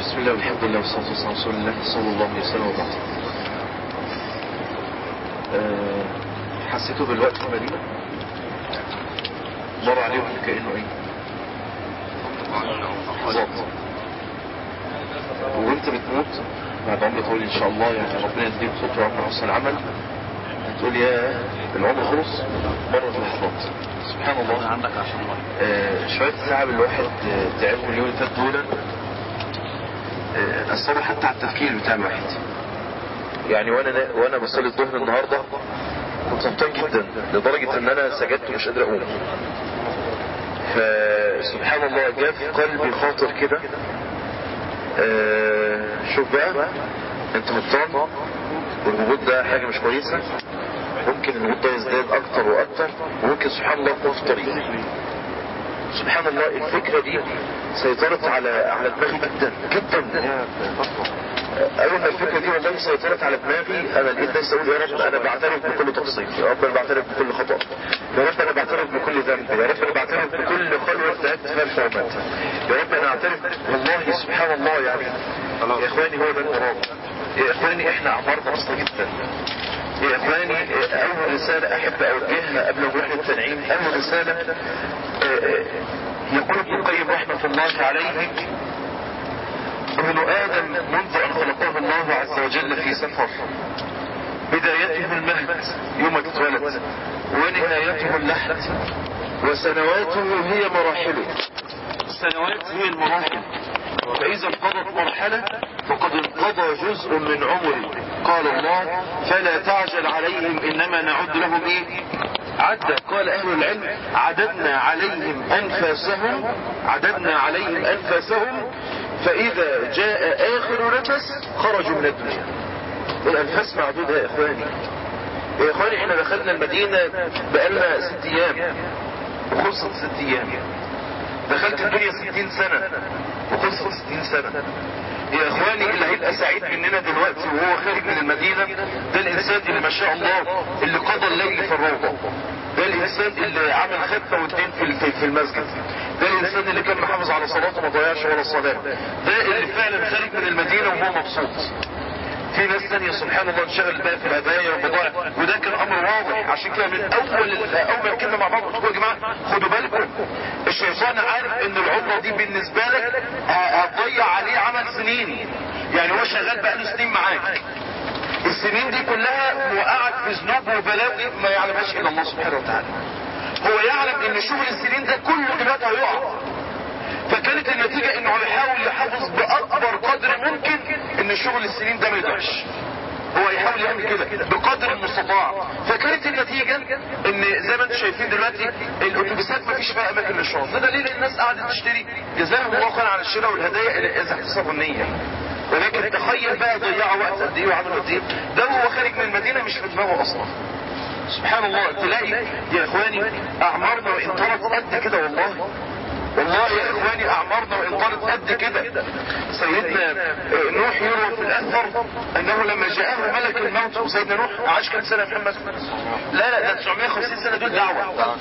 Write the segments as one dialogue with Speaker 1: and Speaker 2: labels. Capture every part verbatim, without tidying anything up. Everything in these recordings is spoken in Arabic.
Speaker 1: بسم الله والحمد لله والصلاة والسلام على رسول الله صلى الله عليه وسلم وبعد. أه حسيتوا بالوقت في المدينة؟ مر عليهم كأنه ايه؟ لحظات. وانت بتموت بعد عمر طويل ان شاء الله، يعني ربنا يديك خطوة عمر حسن العمل، هتقول يا العمر خلص مرة لحظات. سبحان الله.
Speaker 2: عندك عشان الله.
Speaker 1: أه شوية التعب الواحد أه تعبه اليوم اللي فات دول أثروا حتى على التفكير بتاع الواحد. يعني وانا وانا بصلي الظهر النهارده كنت مبتسم جدا لدرجه ان انا سجدت ومش قادر اقوم. فسبحان الله جاء في قلبي خاطر كده، آه شوف بقى انت غلطان والوجود ده حاجه مش كويسه، ممكن الوجود ده يزداد اكتر واكتر، وممكن سبحان الله يكون في طريق. سبحان الله الفكره دي سيطرت على على دماغي جدا جدا. اول ما الفكره دي والله سيطرت على دماغي، انا لقيت نفسي اقول يا رب انا بعترف بكل تقصير، يا رب انا بعترف بكل خطأ، يا رب انا بعترف بكل ذنب، يا رب انا بعترف بكل خلوه ذهبت فيها الحرمات، يا رب انا اعترف. والله سبحان الله يعني يا اخواني هو ده المراد. يا اخواني احنا اعمارنا بسيطه جدا. يا اخواني اول رساله احب اوجهها قبل ما نروح للتنعيم، اول رساله يقول ابن القيم رحمه الله عليه: ابن آدم منذ أن خلقه الله عز وجل في سفر، بدايته المهد يوم تتولد، ونهايته اللحد، وسنواته هي مراحله. السنوات هي المراحل، فإذا انقضت مرحلة فقد انقضى جزء من عمره. قال الله: فلا تعجل عليهم إنما نعد لهم إيه؟ عدا. قال أهل العلم: عددنا عليهم أنفاسهم عددنا عليهم أنفاسهم فإذا جاء آخر نفس خرجوا من الدنيا. الأنفاس معدودة يا إخواني. يا إخواني إحنا دخلنا المدينة بقالنا ست أيام وخلصت ست أيام. دخلت الدنيا ستين سنة وخلصت ستين سنة. يا إخواني اللي هيبقى سعيد مننا دلوقتي وهو خارج من المدينة ده الإنسان اللي ما شاء الله اللي قضى الليل في الروضة، ده الإنسان اللي عمل ختمة والدين في في المسجد، ده الإنسان اللي كان محافظ على صلاته ما ضيعش ولا صلاة، ده اللي فعلا خارج من المدينة وهو مبسوط. في ناس ثانيه سبحان الله انشغل بقى في الهدايا والبضائع، وده كان امر واضح. عشان كده من اول اول ما ركبنا مع بعض قلت لكم يا جماعه خدوا بالكم، الشيطان عارف ان العمره دي بالنسبه لك هتضيع عليه عمل سنين. يعني هو شغال بقى له سنين معاك، السنين دي كلها موقعك في ذنوب وبلاوي ما يعلمهاش الا الله سبحانه وتعالى. هو يعلم ان شغل السنين ده كله دلوقتي هيقع، فكانت النتيجة انه يحاول يحافظ باكبر قدر ممكن ان شغل السنين ده ما يضيعش. هو يحاول يعمل كده بقدر المستطاع. فكانت النتيجة ان زي ما انتم شايفين دلوقتي الاتوبيسات ما فيش فيها اماكن للشرب، ده دليل الناس قاعدة تشتري جزاهم الله خيرا على الشراء والهدايا اذا احتسبوا النية. ولكن تخيل بقى ضيعوا وقت قد ايه وعملوا قد ايه، ده هو خارج من المدينة مش في دماغه اصلا. سبحان الله. تلاقي يا اخواني اعمارنا وان طالت قد كده، والله والله يا اخواني اعمارنا وان طالت قد كده. سيدنا نوح يروى في الاثر انه لما جاءه ملك الموت، وسيدنا نوح عاش كم سنه يا محمد؟ لا لا ده تسعمائة وخمسين سنه دول دعوه،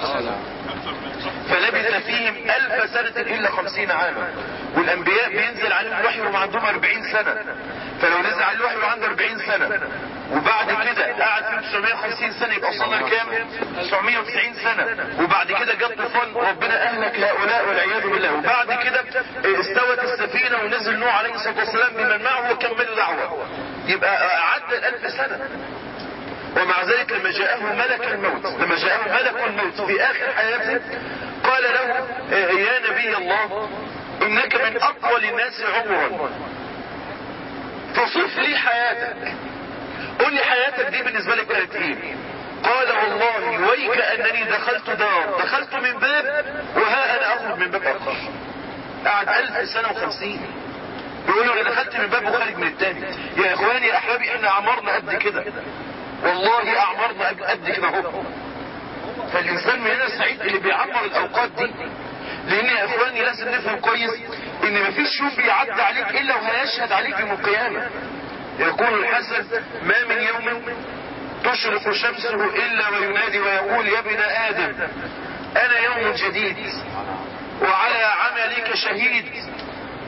Speaker 1: فلبث فيهم الف سنه الا خمسين عاما. والانبياء بينزل عليهم الوحي وهم عندهم اربعين سنه، فلو نزل عليه الوحي وعنده اربعين سنه وبعد كده قعد فيهم تسعمائة وخمسين سنه يبقى وصلنا لكام؟ تسعمائة وتسعين سنه. وبعد كده جاب طوفان ربنا اهلك هؤلاء والعياذ بالله. وبعد كده استوت السفينه ونزل نوح عليه الصلاه والسلام بمن معه وكملوا دعوه، يبقى عدى الالف سنه. ومع ذلك لما جاءه ملك الموت لما جاءه ملك الموت في اخر حياته قال له: يا نبي الله انك من اطول الناس عمرا، فصف لي حياتك، قل لي حياتك دي بالنسبة لك كانت ايه؟ قال: والله ويك انني دخلت دار دخلت من باب وها انا اخرج من باب اخر. قعد الف سنة وخمسين بيقول له انا دخلت من باب وخارج من التاني. يا اخواني يا احبابي احنا اعمارنا قد كده، والله اعمارنا قد كده اهو. فالانسان مننا السعيد اللي بيعمر الاوقات دي، لان يا اخواني لازم نفهم كويس ان مفيش يوم بيعدي عليك الا وهيشهد عليك يوم القيامه. يقول الحسن: ما من يوم تشرق شمسه الا وينادي ويقول: يا ابن ادم انا يوم جديد وعلى عملك شهيد.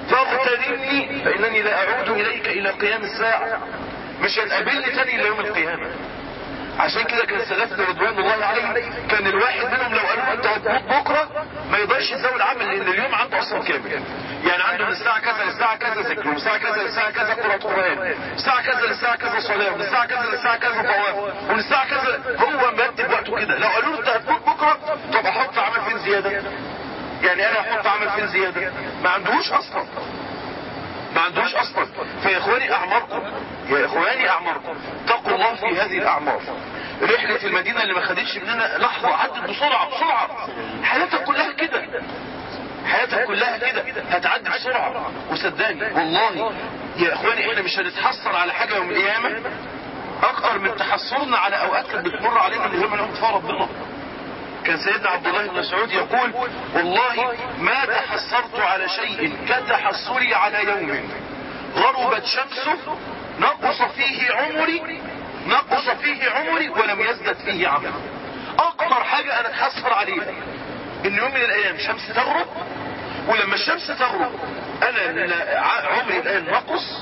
Speaker 1: فاغتنمني فانني لا اعود اليك الى قيام الساعة. مش هتقابلني تاني الى يوم القيامة. عشان كده كان سلفنا رضوان الله عليهم كان الواحد منهم لو قالوا انت هتموت بكره ما يقدرش يزود عمل، لان اليوم عنده اصلا كامل. يعني عنده من الساعه كذا للساعه كذا ذكر، ومن الساعه كذا للساعه كذا قراءه قران، من الساعه كذا للساعه كذا صلاه، ومن الساعه كذا للساعه كذا طواف، ومن الساعه كذا هو مرتب وقته كده. لو قالوا له انت هتموت بكره طب احط عمل فين زياده؟ يعني انا احط عمل فين زياده؟ ما عندهوش اصلا. ما عندهوش اصلا. فيا اخواني اعماركم، يا اخواني اعماركم اتقوا الله في هذه الاعمار. رحلة المدينة اللي ما خدتش مننا لحظة عدت بسرعة بسرعة. حياتك كلها كده، حياتك كلها كده هتعدي بسرعة. وصدقني والله يا اخواني احنا مش هنتحسر على حاجة يوم القيامة اكتر من تحسرنا على اوقات كانت بتمر علينا من يوم ما نقوم فيها ربنا. كان سيدنا عبد الله بن مسعود يقول والله ما تحسرت على شيء كتحسري على يوم غربت شمسه نقص فيه عمري نقص فيه عمري ولم يزدد فيه عمل. اكتر حاجة انا اتحسر عليها ان يوم من الايام شمس تغرب، ولما الشمس تغرب انا عمري الان نقص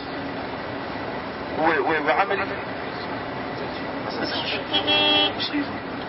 Speaker 1: وعملي مصيبة.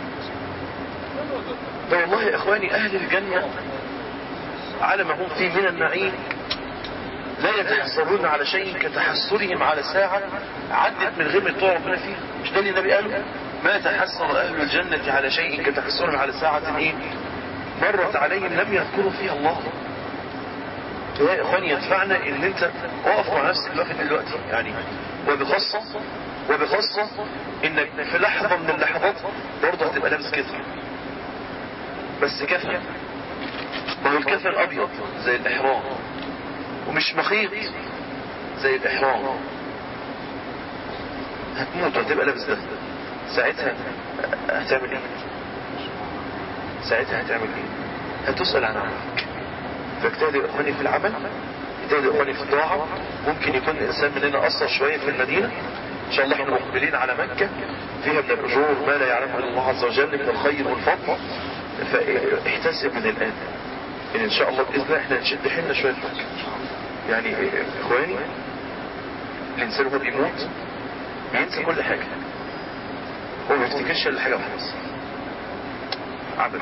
Speaker 1: ده والله يا اخواني اهل الجنة على ما هم فيه من النعيم لا يتحسرون على شيء كتحسرهم على ساعة عدت من غير ما يطوع ربنا فيها. مش ده اللي النبي قاله؟ ما تحسر اهل الجنة على شيء كتحسرهم على ساعة ايه مرت عليهم لم يذكروا فيها الله. يا اخواني يدفعنا ان انت اقف مع نفسك الوقت دلوقتي يعني، وبخاصة وبخاصة انك في لحظة من اللحظات برضه هتبقى لابس كتر بس كفن. ما هو الكفن ابيض زي الاحرام ومش مخيط زي الاحرام. هتموت وهتبقى لابس ده، ساعتها هتعمل ايه؟ ساعتها هتعمل ايه؟ هتسأل عن عملك. فاجتهدوا يا اخواني في العمل، اجتهدوا يا اخواني في الطاعة. ممكن يكون الانسان مننا قصر شوية في المدينة، ان شاء الله احنا مقبلين على مكة فيها من الاجور ما لا يعلمه الا الله عز وجل من الخير والفضل. فاحتسب من الان ان ان شاء الله باذن الله احنا نشد حيلنا شوية في مكة. يعني اخواني الانسان وهو بيموت بينسى كل حاجة، هو ما يفتكرش الا حاجة واحدة بس، عبد.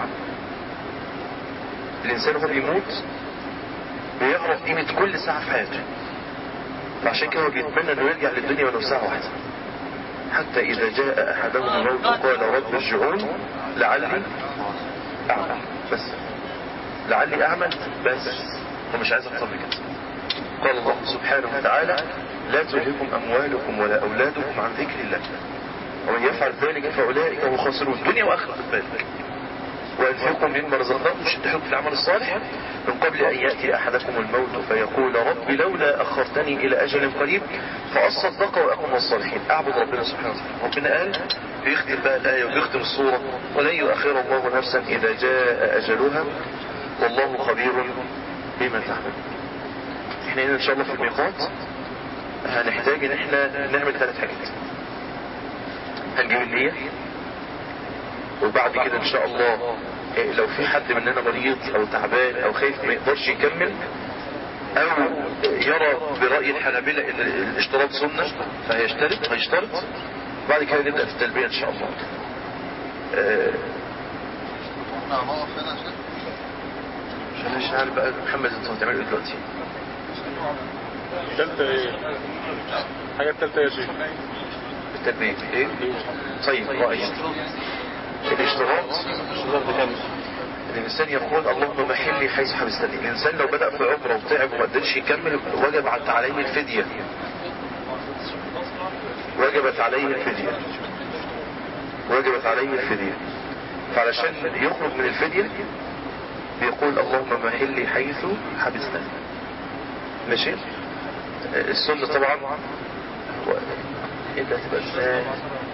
Speaker 1: الانسان وهو بيموت بيعرف قيمة كل ساعة في حياته، فعشان كده هو بيتمنى انه يرجع للدنيا ولو ساعة واحدة. حتى اذا جاء احدهم الموت قال رب ارجعون لعلي اعمل، بس لعلي اعمل بس، هو مش عايز اكتر من كده. قال الله سبحانه وتعالى لا تلهكم اموالكم ولا اولادكم عن ذكر الله ومن يفعل ذلك فاولئك هم خاسرون الدنيا واخره. خد بالك وانفقوا مما رزقناكم شدحوا في العمل الصالح من قبل ان ياتي احدكم الموت فيقول رب لولا اخرتني الى اجل قريب فاصدق واكون من الصالحين. اعبد ربنا سبحانه وتعالى. ربنا قال بيختم بقى الايه وبيختم السوره ولن يؤخر الله نفسا اذا جاء اجلها والله خبير بما تعمل. احنا هنا ان شاء الله في الميقات هنحتاج ان احنا نعمل ثلاث حاجات. هنجيب النية، وبعد كده ان شاء الله لو في حد مننا مريض او تعبان او خايف ما يقدرش يكمل او يرى برأي الحنابلة ان الاشتراط سنة فهيشترط هيشترط بعد كده نبدأ في التلبية ان شاء الله. آه مش عارف بقى محمد انت هتعمل ايه دلوقتي؟
Speaker 2: التالتة ايه؟ حاجة التالتة يا شيخ
Speaker 1: التلبية ايه؟ طيب رأيك الاشتراط الانسان يقول اللهم محلي حيث حبستني. الانسان لو بدأ في عمره وتعب وما قدرش يكمل وجبت عليه الفدية، وجبت عليه الفدية وجبت عليه الفدية فعلشان يخرج من الفدية بيقول اللهم محلي حيث حبستني. ماشي. السنة طبعا انت هتبقى ازاي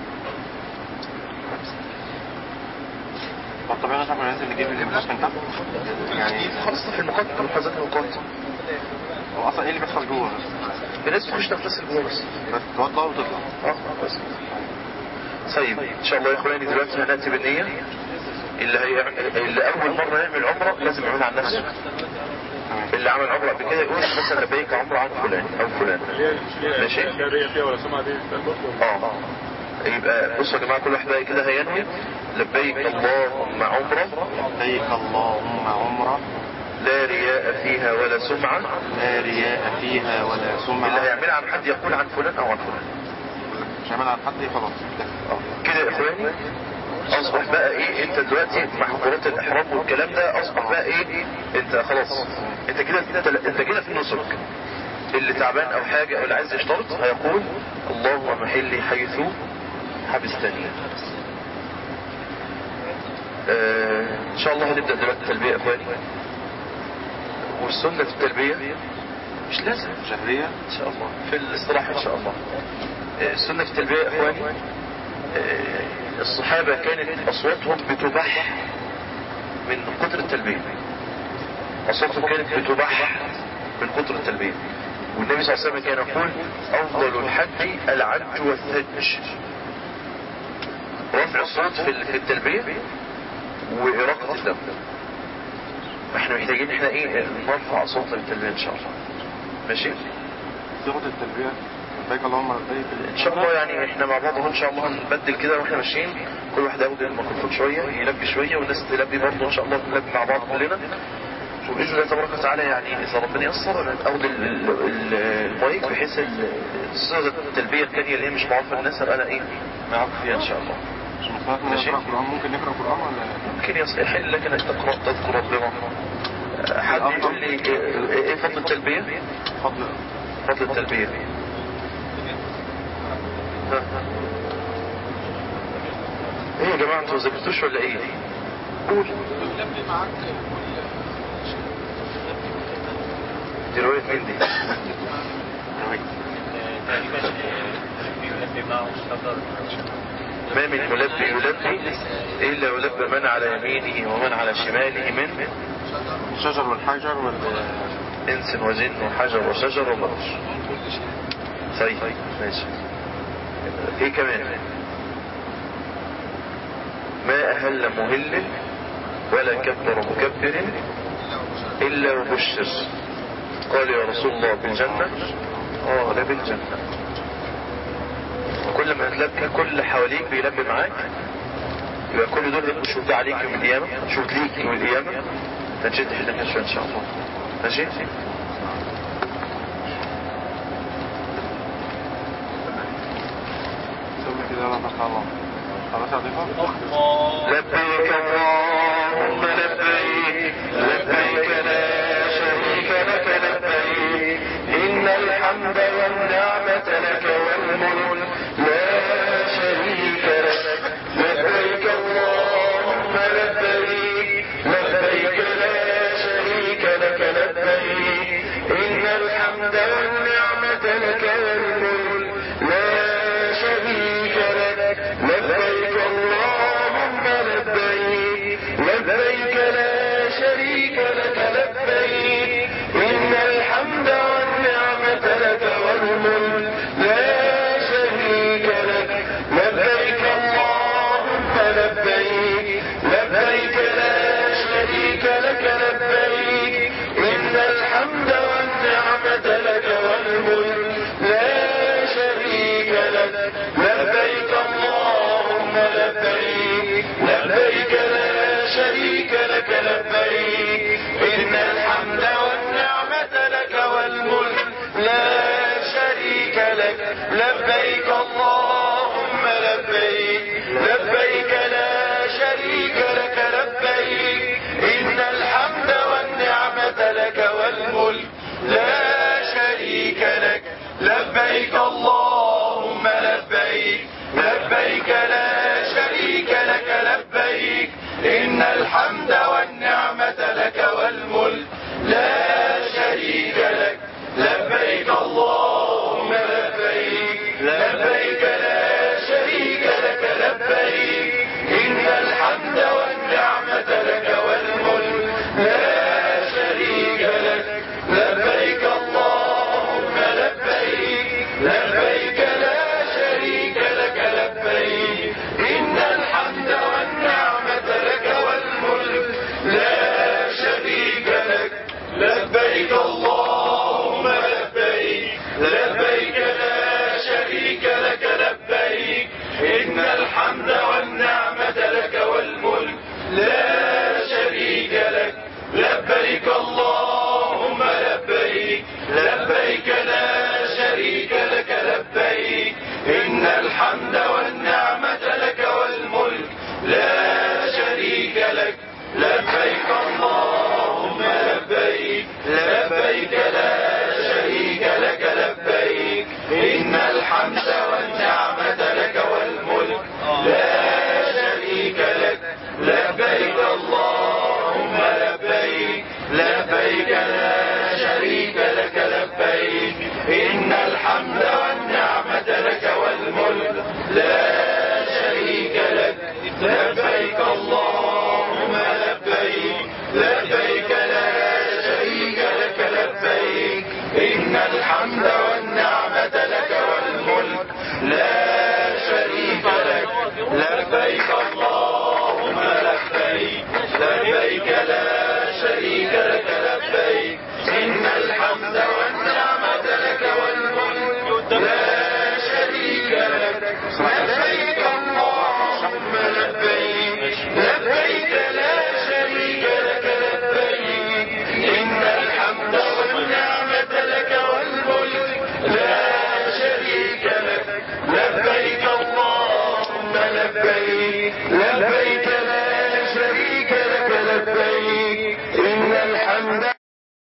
Speaker 2: طبعا طبعا لازم نجيب الابلاغ من تحت
Speaker 1: يعني خاصة في المقاطع محاذاة المقاطع.
Speaker 2: هو اصلا ايه اللي بيحصل جوه؟
Speaker 1: الناس تخش تغتسل جوه بس
Speaker 2: بس توضع وتطلع.
Speaker 1: اه بس. طيب ان شاء الله يا اخواني دلوقتي هنأتي بالنية. اللي هي اللي اول مرة يعمل عمرة لازم يعمل عن نفسه اللي عمل عمره قبل كده يقول مثلا لبيك عمره عن فلان او فلان. ماشي.
Speaker 2: فيها ولا سمعة دي
Speaker 1: اه يبقى بصوا يا جماعه كل واحد بقى كده هينوي لبيك اللهم عمره
Speaker 2: لبيك اللهم عمره
Speaker 1: لا رياء فيها ولا سمعه
Speaker 2: لا رياء فيها ولا سمعة.
Speaker 1: اللي هيعملها عن حد يقول عن فلان او عن فلان.
Speaker 2: مش هيعمل عن حد خلاص
Speaker 1: كده يا اخواني اصبح بقى ايه انت دلوقتي محظورات الاحرام والكلام ده اصبح بقى ايه انت خلاص انت كده انت كده في النسك. اللي تعبان او حاجة او اللي عايز يشترط هيقول اللهم محلي حيث حبستني. آه ان شاء الله هنبدأ دلوقتي التلبية يا اخواني. والسنة في التلبية مش لازم
Speaker 2: جهرية
Speaker 1: ان شاء الله في الاستراحة ان شاء الله. آه السنة في التلبية يا اخواني آه الصحابة كانت اصواتهم بتبح من كتر التلبية. اصواتهم كانت بتبح من كتر التلبية. والنبي صلى الله عليه وسلم كان يقول افضل الحج العج والثج. رفع الصوت في التلبية وإراقة الدم. احنا محتاجين احنا ايه نرفع صوتنا بالتلبية ان شاء الله. ماشي.
Speaker 2: صيغة التلبية لبيك اللهم لبيك
Speaker 1: ان شاء الله يعني احنا مع بعض ان شاء الله هنبدل كده واحنا ماشيين كل واحد ياخد الميكروفون شوية يلبي شوية والناس تلبي برضه ان شاء الله نلبي مع بعض كلنا. وبإذن الله تبارك وتعالى يعني إذا ربنا يسر أخذ المايك بحيث صيغة التلبية الثانية اللي هي مش معروفة للناس أنا إيه معاك فيها إن شاء الله.
Speaker 2: ماشي. ممكن نقرأ قرآن ولا
Speaker 1: ممكن يحل لك أنك تقرأ تذكر ربنا. حد يقول لي إيه فضل التلبية؟
Speaker 2: فضل
Speaker 1: فضل التلبية إيه يا جماعة أنتوا ذاكرتوش ولا إيه؟ قول. دي رواية مين دي؟ ما من ملبي يلبي إلا يلبى من على يمينه ومن على شماله من
Speaker 2: الشجر والحجر وال
Speaker 1: إنس وجن وحجر وشجر وبطش. طيب ماشي. إيه كمان؟ ما أهل مهل ولا كبر مكبر إلا وبشر. قال يا رسول الله بالجنة قال بالجنة. كل ما تلبي كل حواليك بيلبي معاك يبقى كل دول يبقوا شهود عليك يوم القيامة شهود ليك يوم القيامة تنشد حدك شوية ان شاء الله. ماشي.
Speaker 2: سمي كده الله فتح الله خلاص عضيفة.
Speaker 1: لبيك اللهم لبيك لبيك لا شريك لك لبيك إن الحمد والنعمة لك والملك لا شريك لك. لبيك اللهم لبيك لبيك لا شريك لك لبيك إن الحمد والنعمة لك والملك لا شريك لك. لبيك اللهم لبيك لبيك لا شريك لك لبيك إن الحمد والنعمة لك والملك لا شريك لك. لبيك اللهم لبيك لبيك لا شريك لك لبيك إن الحمد والنعمة لك والملك لا شريك لك. لبيك اللهم لبيك لبيك لا شريك لك لبيك إن الحمد والنعمة لك والملك لا شريك لك. لبيك اللهم لبيك لبيك لا شريك لك لبيك إن الحمد والنعمة لك والملك لا شريك لك. لبيك اللهم لبيك لبيك لا شريك لك لبيك إن الحمد والنعمة لك والملك لا شريك لك. لبيك اللهم لبيك لبيك لا شريك لك لبيك إن الحمد والنعمة لك والملك لا شريك لك.
Speaker 3: لبيك لا شريك لك لبيك إن الحمد والنعمة لك والملك لا شريك لك لبيك اللهم لبيك لبيك لا شريك لك لبيك إن الحمد والنعمة لك والملك لا شريك لك لبيك اللهم لبيك لبيك لا شريك لك لبيك إن الحمد والنعمة لك والملك لا شريك لك لبيك اللهم لبيك لبيك لا شريك لك لبيك إن الحمد والنعمة لك والملك لا شريك لك لبيك اللهم لبيك لبيك